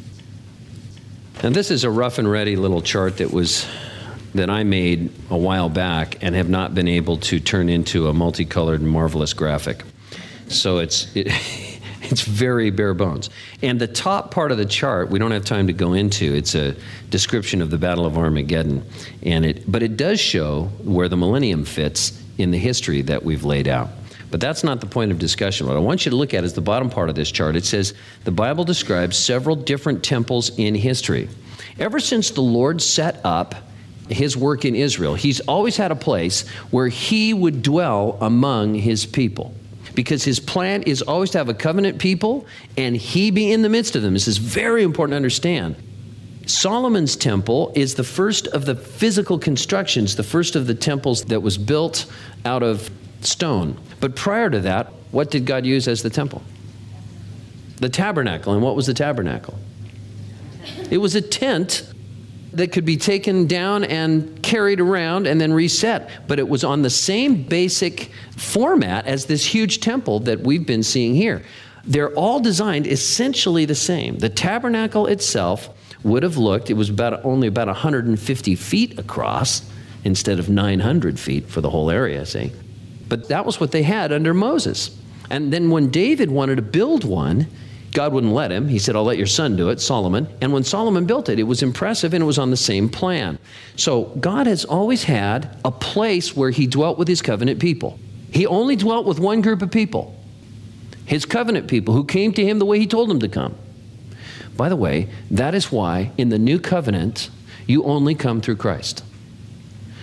And this is a rough and ready little chart that I made a while back and have not been able to turn into a multicolored, marvelous graphic. So it's very bare bones. And the top part of the chart, we don't have time to go into. It's a description of the Battle of Armageddon. But it does show where the millennium fits in the history that we've laid out. But that's not the point of discussion. What I want you to look at is the bottom part of this chart. It says, the Bible describes several different temples in history. Ever since the Lord set up his work in Israel, he's always had a place where he would dwell among his people. Because his plan is always to have a covenant people and he be in the midst of them. This is very important to understand. Solomon's temple is the first of the physical constructions, the first of the temples that was built out of stone. But prior to that, what did God use as the temple? The tabernacle. And what was the tabernacle? It was a tent that could be taken down and carried around and then reset. But it was on the same basic format as this huge temple that we've been seeing here. They're all designed essentially the same. The tabernacle itself would have looked, it was only about 150 feet across instead of 900 feet for the whole area, see? But that was what they had under Moses. And then when David wanted to build one, God wouldn't let him. He said, I'll let your son do it, Solomon. And when Solomon built it, it was impressive and it was on the same plan. So God has always had a place where he dwelt with his covenant people. He only dwelt with one group of people, his covenant people who came to him the way he told them to come. By the way, that is why in the new covenant, you only come through Christ.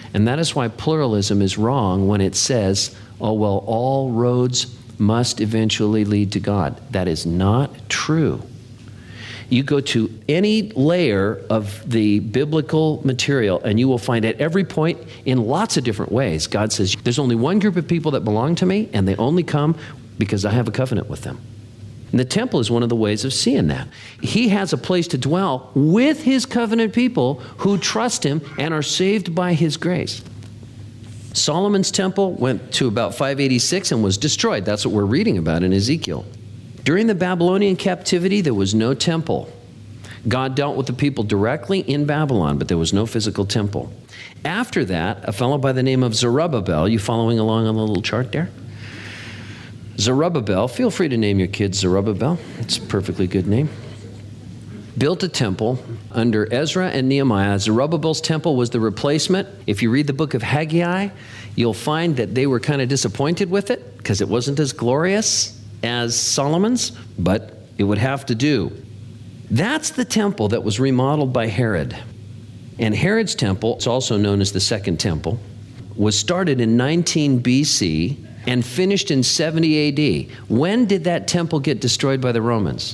And that is why pluralism is wrong when it says, oh, well, all roads must eventually lead to God. That is not true. You go to any layer of the biblical material and you will find at every point in lots of different ways, God says, there's only one group of people that belong to me and they only come because I have a covenant with them. And the temple is one of the ways of seeing that. He has a place to dwell with his covenant people who trust him and are saved by his grace. Solomon's temple went to about 586 and was destroyed. That's what we're reading about in Ezekiel. During the Babylonian captivity, there was no temple. God dealt with the people directly in Babylon, but there was no physical temple. After that, a fellow by the name of Zerubbabel, you following along on the little chart there? Zerubbabel, feel free to name your kids Zerubbabel. It's a perfectly good name. Built a temple under Ezra and Nehemiah. Zerubbabel's temple was the replacement. If you read the book of Haggai, you'll find that they were kind of disappointed with it because it wasn't as glorious as Solomon's, but it would have to do. That's the temple that was remodeled by Herod. And Herod's temple, it's also known as the Second Temple, was started in 19 BC and finished in 70 AD. When did that temple get destroyed by the Romans?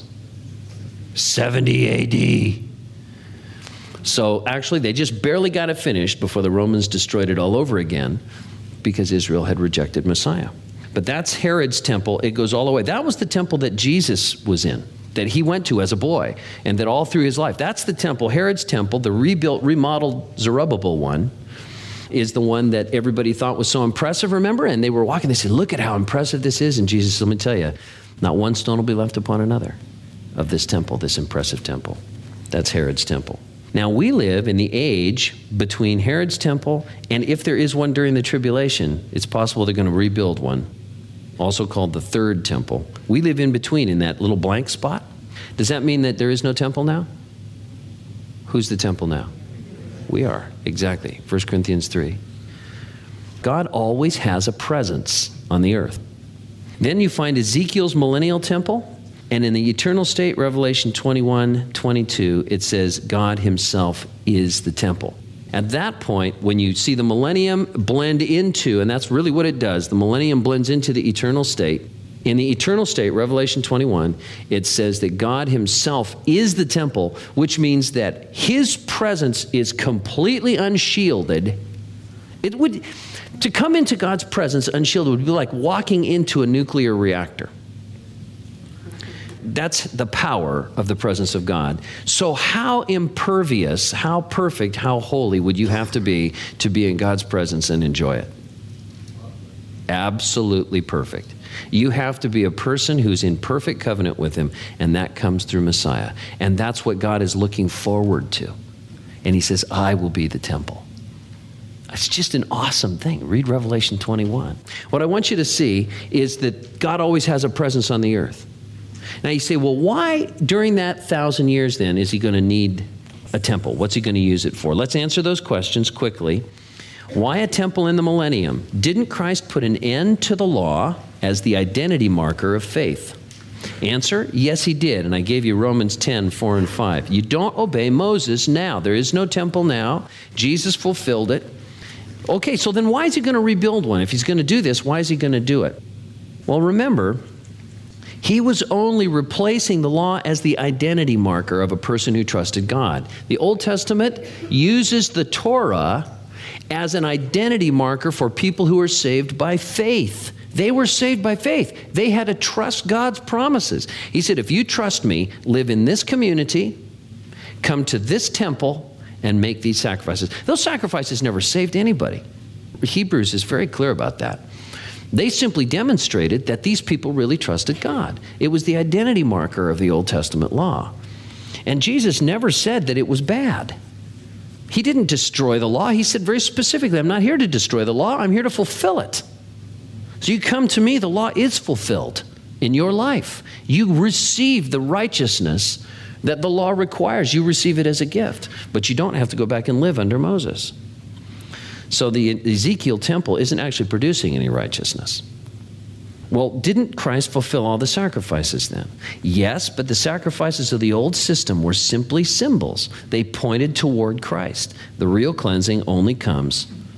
70 AD. So actually, they just barely got it finished before the Romans destroyed it all over again because Israel had rejected Messiah. But that's Herod's temple. It goes all the way. That was the temple that Jesus was in, that he went to as a boy, and that all through his life. That's the temple. Herod's temple, the rebuilt, remodeled Zerubbabel one, is the one that everybody thought was so impressive, remember? And they were walking, they said, look at how impressive this is. And Jesus, let me tell you, not one stone will be left upon another of this temple, this impressive temple. That's Herod's temple. Now, we live in the age between Herod's temple and if there is one during the tribulation, it's possible they're going to rebuild one, also called the Third Temple. We live in between in that little blank spot. Does that mean that there is no temple now? Who's the temple now? We are, exactly. 1 Corinthians 3. God always has a presence on the earth. Then you find Ezekiel's millennial temple, and in the eternal state, Revelation 21:22, it says God himself is the temple. At that point, when you see the millennium blend into, and that's really what it does, the millennium blends into the eternal state. In the eternal state, Revelation 21, it says that God himself is the temple, which means that his presence is completely unshielded. To come into God's presence unshielded would be like walking into a nuclear reactor. That's the power of the presence of God. So how impervious, how perfect, how holy would you have to be in God's presence and enjoy it? Absolutely perfect. You have to be a person who's in perfect covenant with him, and that comes through Messiah. And that's what God is looking forward to. And he says, I will be the temple. It's just an awesome thing. Read Revelation 21. What I want you to see is that God always has a presence on the earth. Now you say, well, why during that 1,000 years then is he going to need a temple? What's he going to use it for? Let's answer those questions quickly. Why a temple in the millennium? Didn't Christ put an end to the law as the identity marker of faith? Answer, yes, he did. And I gave you Romans 10:4 and 5. You don't obey Moses now. There is no temple now. Jesus fulfilled it. Okay, so then why is he going to rebuild one? If he's going to do this, why is he going to do it? Well, remember, he was only replacing the law as the identity marker of a person who trusted God. The Old Testament uses the Torah as an identity marker for people who are saved by faith. They were saved by faith. They had to trust God's promises. He said, if you trust me, live in this community, come to this temple, and make these sacrifices. Those sacrifices never saved anybody. Hebrews is very clear about that. They simply demonstrated that these people really trusted God. It was the identity marker of the Old Testament law. And Jesus never said that it was bad. He didn't destroy the law. He said very specifically, I'm not here to destroy the law. I'm here to fulfill it. So you come to me, the law is fulfilled in your life. You receive the righteousness that the law requires. You receive it as a gift. But you don't have to go back and live under Moses. So the Ezekiel temple isn't actually producing any righteousness. Well, didn't Christ fulfill all the sacrifices then? Yes, but the sacrifices of the old system were simply symbols. They pointed toward Christ. The real cleansing only comes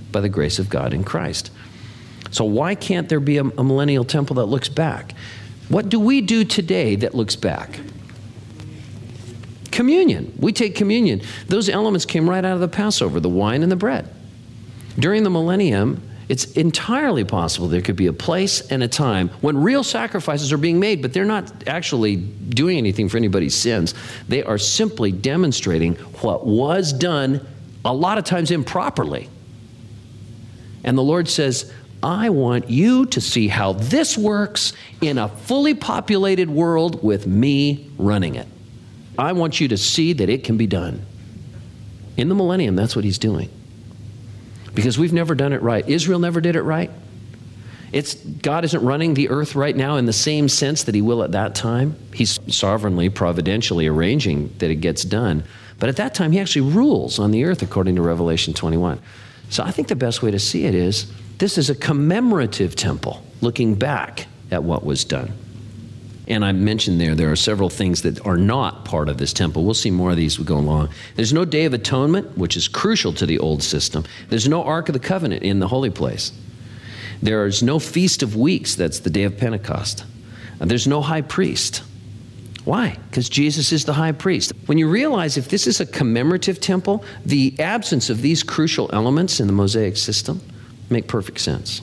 by the grace of God in Christ. So why can't there be a millennial temple that looks back? What do we do today that looks back? Communion. We take communion. Those elements came right out of the Passover, the wine and the bread. During the millennium, it's entirely possible there could be a place and a time when real sacrifices are being made, but they're not actually doing anything for anybody's sins. They are simply demonstrating what was done a lot of times improperly. And the Lord says, I want you to see how this works in a fully populated world with me running it. I want you to see that it can be done. In the millennium, that's what he's doing. Because we've never done it right. Israel never did it right. God isn't running the earth right now in the same sense that he will at that time. He's sovereignly, providentially arranging that it gets done. But at that time, he actually rules on the earth according to Revelation 21. So I think the best way to see it is, this is a commemorative temple looking back at what was done. And I mentioned there are several things that are not part of this temple. We'll see more of these as we go along. There's no Day of Atonement, which is crucial to the old system. There's no Ark of the Covenant in the holy place. There is no Feast of Weeks, that's the day of Pentecost. There's no high priest. Why? Because Jesus is the high priest. When you realize if this is a commemorative temple, the absence of these crucial elements in the Mosaic system make perfect sense.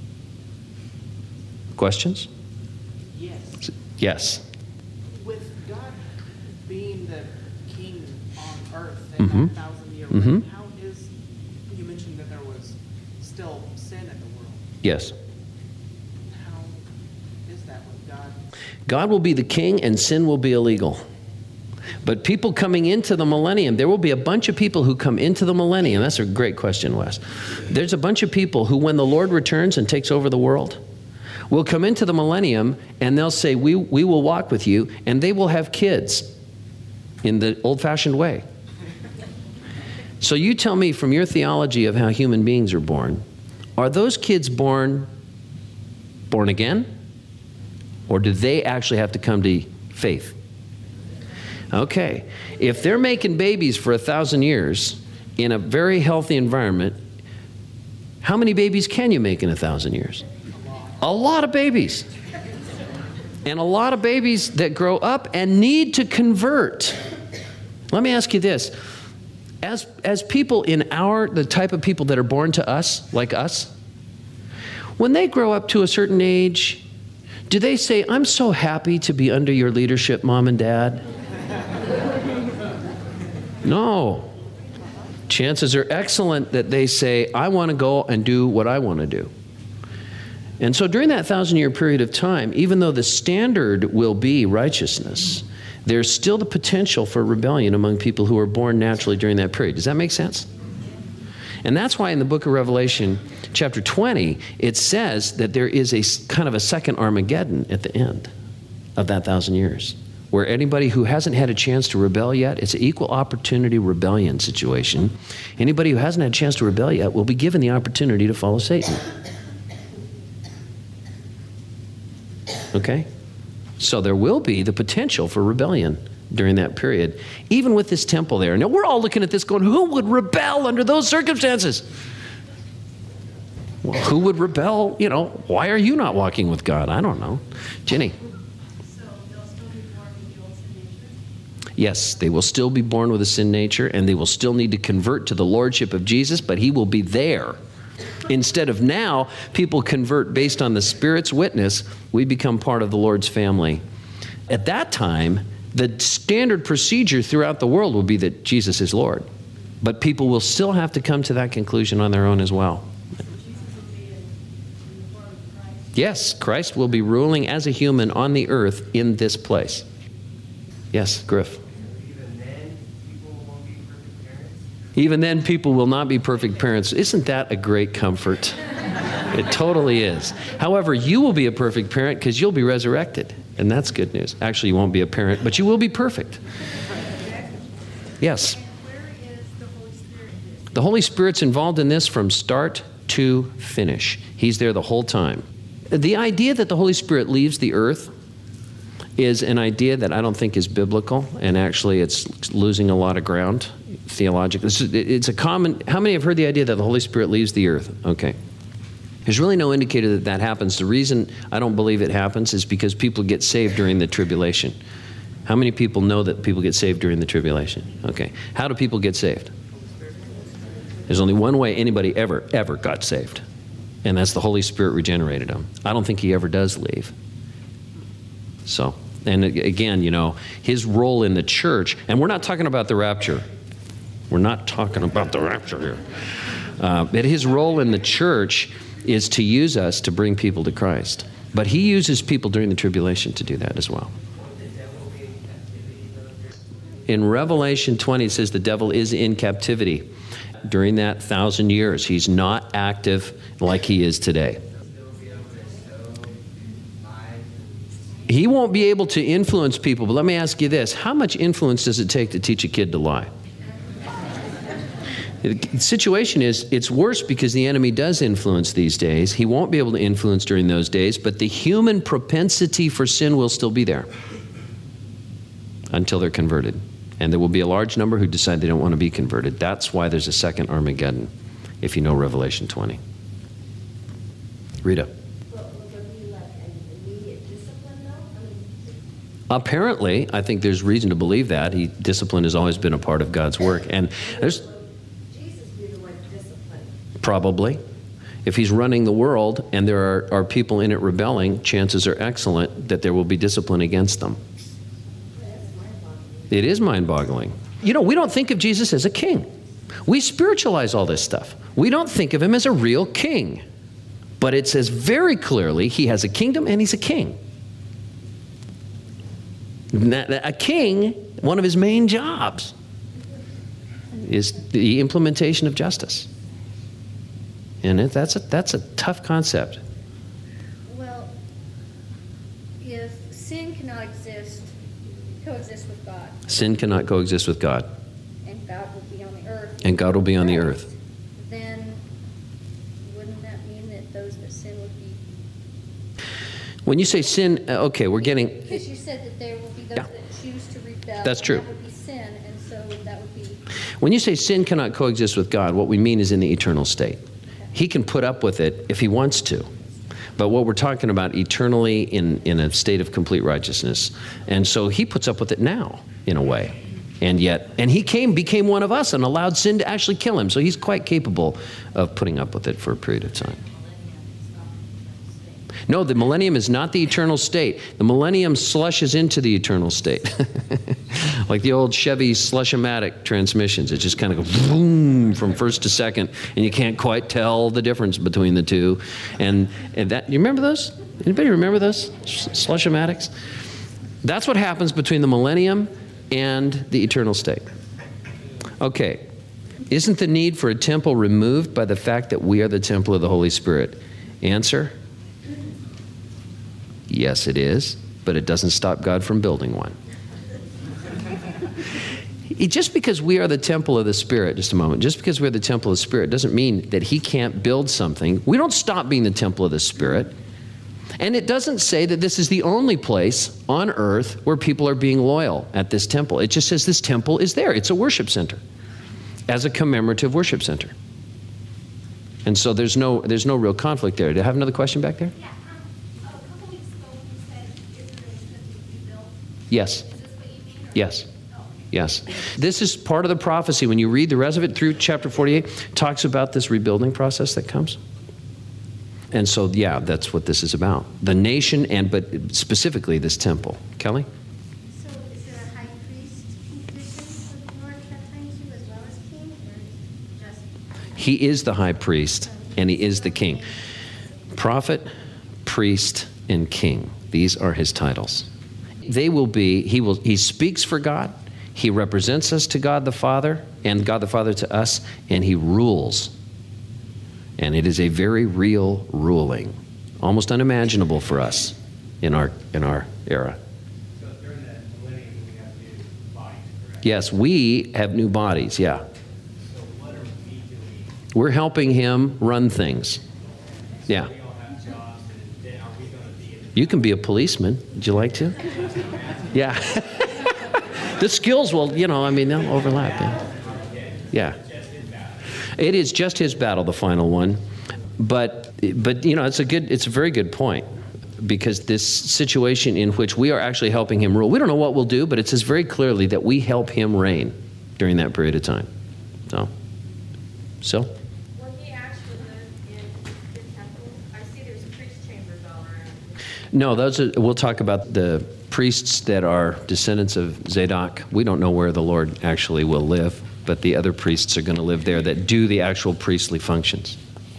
Questions? Yes. With God being the king on earth in that 1,000-year reign, how is, you mentioned that there was still sin in the world. Yes. How is that with God? God will be the king and sin will be illegal. But people coming into the millennium, there will be a bunch of people who come into the millennium. That's a great question, Wes. There's a bunch of people who, when the Lord returns and takes over the world, will come into the millennium and they'll say, we will walk with you, and they will have kids in the old-fashioned way. So you tell me, from your theology of how human beings are born, are those kids born again? Or do they actually have to come to faith? Okay. If they're making babies for 1,000 years in a very healthy environment, how many babies can you make in 1,000 years? A lot of babies. And a lot of babies that grow up and need to convert. Let me ask you this. As people in the type of people that are born to us, like us, when they grow up to a certain age, do they say, I'm so happy to be under your leadership, Mom and Dad? No. Chances are excellent that they say, I want to go and do what I want to do. And so during that 1,000-year period of time, even though the standard will be righteousness, there's still the potential for rebellion among people who are born naturally during that period. Does that make sense? And that's why in the book of Revelation, chapter 20, it says that there is a kind of a second Armageddon at the end of that 1,000 years, where anybody who hasn't had a chance to rebel yet, it's an equal opportunity rebellion situation. Anybody who hasn't had a chance to rebel yet will be given the opportunity to follow Satan. Okay? So there will be the potential for rebellion during that period, even with this temple there. Now, we're all looking at this going, who would rebel under those circumstances? Well, who would rebel? Why are you not walking with God? I don't know. Jenny? So they'll still be born with the old sin nature? Yes, they will still be born with a sin nature, and they will still need to convert to the lordship of Jesus, but he will be there. Instead of now, people convert based on the Spirit's witness, we become part of the Lord's family. At that time, the standard procedure throughout the world will be that Jesus is Lord. But people will still have to come to that conclusion on their own as well. Jesus will be in the form of Christ. Yes, Christ will be ruling as a human on the earth in this place. Yes, Griff. Even then, people will not be perfect parents. Isn't that a great comfort? It totally is. However, you will be a perfect parent because you'll be resurrected. And that's good news. Actually, you won't be a parent, but you will be perfect. Yes? Where is the Holy Spirit in this? The Holy Spirit's involved in this from start to finish. He's there the whole time. The idea that the Holy Spirit leaves the earth is an idea that I don't think is biblical, and actually it's losing a lot of ground theological. It's a common, how many have heard the idea that the Holy Spirit leaves the earth? Okay. There's really no indicator that that happens. The reason I don't believe it happens is because people get saved during the tribulation. How many people know that people get saved during the tribulation? Okay. How do people get saved? There's only one way anybody ever got saved, and that's the Holy Spirit regenerated them. I don't think he ever does leave. So, and again, his role in the church, and we're not talking about the rapture. We're not talking about the rapture here. But his role in the church is to use us to bring people to Christ. But he uses people during the tribulation to do that as well. In Revelation 20, it says the devil is in captivity. During that 1,000 years, he's not active like he is today. He won't be able to influence people, but let me ask you this. How much influence does it take to teach a kid to lie? The situation is, it's worse because the enemy does influence these days. He won't be able to influence during those days, but the human propensity for sin will still be there until they're converted. And there will be a large number who decide they don't want to be converted. That's why there's a second Armageddon, if you know Revelation 20. Rita. Will there be like an immediate discipline though? Apparently, I think there's reason to believe that. Discipline has always been a part of God's work. And there's Jesus used the word discipline. probably, if he's running the world and there are people in it rebelling, chances are excellent that there will be discipline against them. It is mind-boggling. We don't think of Jesus as a king. We spiritualize all this stuff. We don't think of him as a real king. But it says very clearly he has a kingdom and he's a king. A king, one of his main jobs is the implementation of justice. And that's a tough concept. Well, if sin cannot coexist with God, Sin cannot coexist with God, and God will be on the earth, and God will be on the earth. then wouldn't that mean that those that sin would be? When you say sin, okay, we're getting... Because you said that there will be those Yeah. that choose to rebel. That's true. That would be sin, and so that would be... When you say sin cannot coexist with God, what we mean is in the eternal state. He can put up with it if he wants to. But what we're talking about eternally in a state of complete righteousness. And so he puts up with it now, in a way. And he became one of us and allowed sin to actually kill him. So he's quite capable of putting up with it for a period of time. No, the millennium is not the eternal state. The millennium slushes into the eternal state. Like the old Chevy Slush-O-Matic transmissions. It just kind of goes boom from first to second, and you can't quite tell the difference between the two. And that, you remember those? Anybody remember those Slush-O-Matics? That's what happens between the millennium and the eternal state. Okay. Isn't the need for a temple removed by the fact that we are the temple of the Holy Spirit? Answer? Yes, it is, but it doesn't stop God from building one. Just because we are the temple of the Spirit, just a moment, just because we're the temple of the Spirit doesn't mean that he can't build something. We don't stop being the temple of the Spirit. And it doesn't say that this is the only place on earth where people are being loyal at this temple. It just says this temple is there. It's a worship center, as a commemorative worship center. And so there's no real conflict there. Do I have another question back there? Yeah, a couple weeks ago you said Israel is going to be rebuilt. Yes. Is this what you mean? Or- Yes. Oh. Yes. This is part of the prophecy. When you read the rest of it through chapter 48, it talks about this rebuilding process that comes. And so, yeah, that's what this is about. The nation, but specifically this temple. Kelly? So is there a high priest position for the Lord at that time too, as well as king, or just? He is the high priest, and he is the king. Prophet, priest, and king. These are his titles. He speaks for God. He represents us to God the Father, and God the Father to us, and he rules. And it is a very real ruling, almost unimaginable for us in our era. So during that millennium, we have new bodies, correct? Yes, we have new bodies, yeah. So what are we doing? We're helping him run things. Yeah. We all have jobs, and then are we going to be in You can be a policeman. Would you like to? Yeah. The skills will, they'll overlap. Yeah. Yeah. It is just his battle, the final one. But it's a very good point, because this situation in which we are actually helping him rule, we don't know what we'll do, but it says very clearly that we help him reign during that period of time. So? Will he actually live in the temple? I see there's priest chambers all around. No, we'll talk about the priests that are descendants of Zadok. We don't know where the Lord actually will live, but the other priests are going to live there that do the actual priestly functions.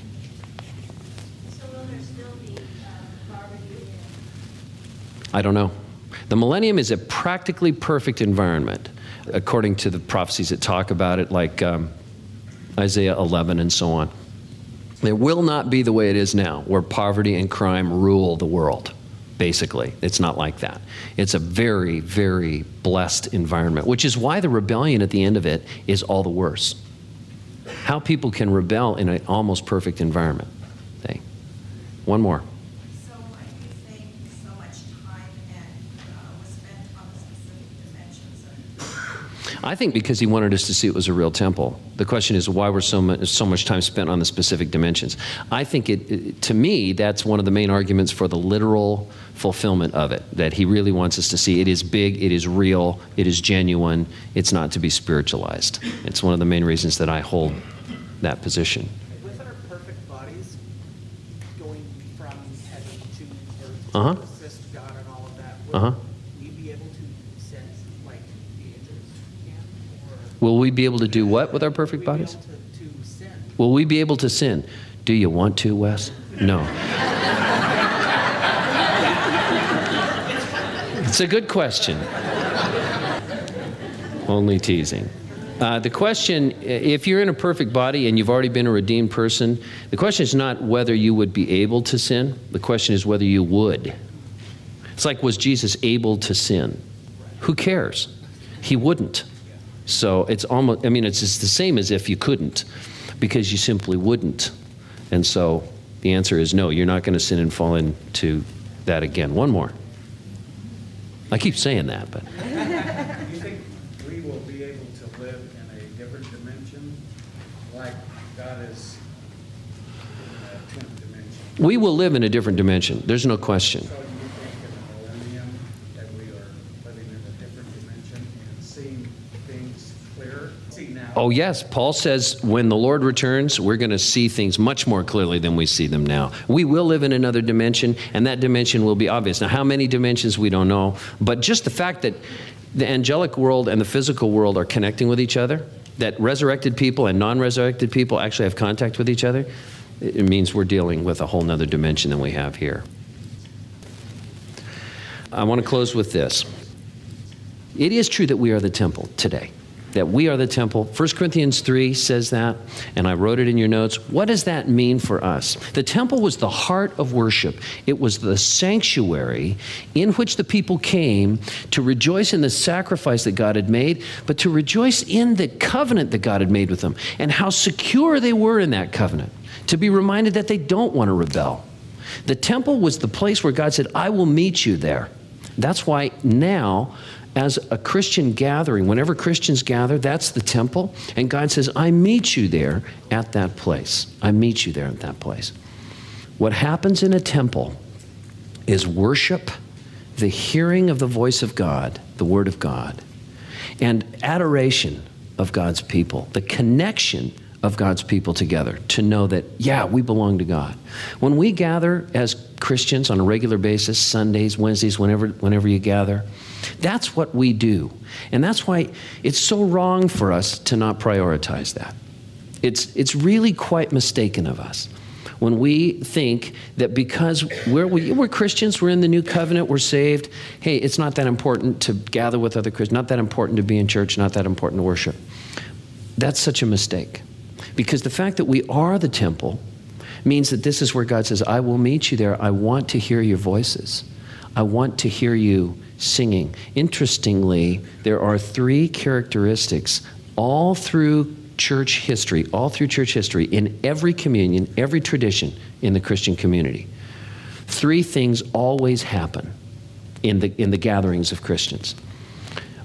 So will there still be poverty? I don't know. The millennium is a practically perfect environment, according to the prophecies that talk about it, like Isaiah 11 and so on. It will not be the way it is now, where poverty and crime rule the world, basically. It's not like that. It's a very, very blessed environment, which is why the rebellion at the end of it is all the worse. How people can rebel in an almost perfect environment. Okay. One more. So why do you think so much time was spent on the specific dimensions of I think because he wanted us to see it was a real temple. The question is, why was so much time spent on the specific dimensions? I think to me, that's one of the main arguments for the literal fulfillment of it, that he really wants us to see it is big, it is real, it is genuine, it's not to be spiritualized. It's one of the main reasons that I hold that position. With our perfect bodies going from heaven to earth Uh-huh. to assist God and all of that, Uh-huh. will we be able to sense like the angels can? Or Will we be able to do what with our perfect will we be bodies? able to sin? Will we be able to sin? Do you want to, Wes? No. It's a good question. Only teasing. The question, if you're in a perfect body and you've already been a redeemed person, the question is not whether you would be able to sin. The question is whether you would. It's like, was Jesus able to sin? Who cares? He wouldn't. So it's almost, it's just the same as if you couldn't, because you simply wouldn't. And so the answer is no, you're not going to sin and fall into that again. One more. I keep saying that, but. Do you think we will be able to live in a different dimension, like God is in a 10th dimension? We will live in a different dimension. There's no question. So do you think in the millennium that we are living in a different dimension and seeing things clearer? See now. Oh, yes. Paul says when the Lord returns, we're going to see things much more clearly than we see them now. We will live in another dimension, and that dimension will be obvious. Now, how many dimensions, we don't know. But just the fact that the angelic world and the physical world are connecting with each other, that resurrected people and non-resurrected people actually have contact with each other, it means we're dealing with a whole nother dimension than we have here. I want to close with this. It is true that we are the temple today. That we are the temple. 1 Corinthians 3 says that, and I wrote it in your notes. What does that mean for us? The temple was the heart of worship. It was the sanctuary in which the people came to rejoice in the sacrifice that God had made, but to rejoice in the covenant that God had made with them, and how secure they were in that covenant, to be reminded that they don't want to rebel. The temple was the place where God said, I will meet you there. That's why now, as a Christian gathering, whenever Christians gather, that's the temple. And God says, I meet you there at that place. I meet you there at that place. What happens in a temple is worship, the hearing of the voice of God, the word of God, and adoration of God's people, the connection of God's people together to know that, yeah, we belong to God. When we gather as Christians on a regular basis, Sundays, Wednesdays, whenever you gather, that's what we do. And that's why it's so wrong for us to not prioritize that. It's really quite mistaken of us when we think that because we're Christians, we're in the new covenant, we're saved, hey, it's not that important to gather with other Christians, not that important to be in church, not that important to worship. That's such a mistake. Because the fact that we are the temple means that this is where God says, I will meet you there. I want to hear your voices. I want to hear you singing. Interestingly, there are 3 characteristics all through church history, in every communion, every tradition in the Christian community. 3 things always happen in the gatherings of Christians.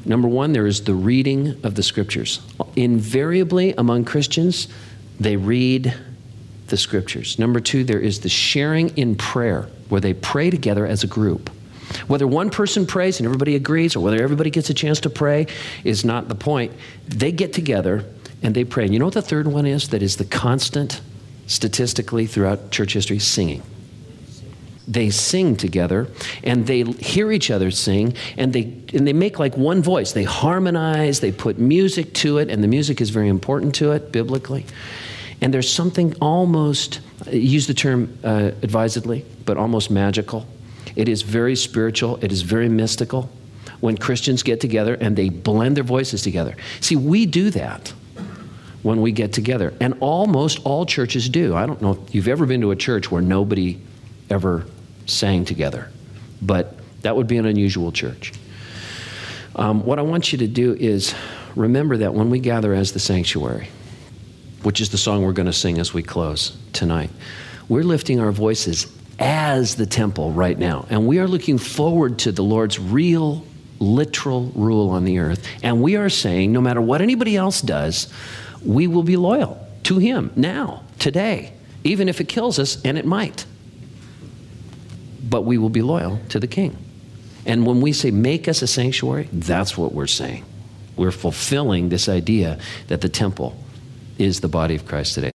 Number one, there is the reading of the scriptures. Invariably, among Christians, they read the scriptures. Number two, there is the sharing in prayer, where they pray together as a group. Whether one person prays and everybody agrees, or whether everybody gets a chance to pray, is not the point. They get together and they pray. And you know what the third one is that is the constant, statistically, throughout church history? Singing. They sing together, and they hear each other sing, and they make like one voice. They harmonize, they put music to it, and the music is very important to it, biblically. And there's something almost, use the term advisedly, but almost magical. It is very spiritual. It is very mystical when Christians get together and they blend their voices together. See, we do that when we get together, and almost all churches do. I don't know if you've ever been to a church where nobody ever sang together, but that would be an unusual church. What I want you to do is remember that when we gather as the sanctuary, which is the song we're going to sing as we close tonight, we're lifting our voices as the temple right now. And we are looking forward to the Lord's real, literal rule on the earth. And we are saying, no matter what anybody else does, we will be loyal to him now, today, even if it kills us, and it might. But we will be loyal to the King. And when we say, make us a sanctuary, that's what we're saying. We're fulfilling this idea that the temple is the body of Christ today.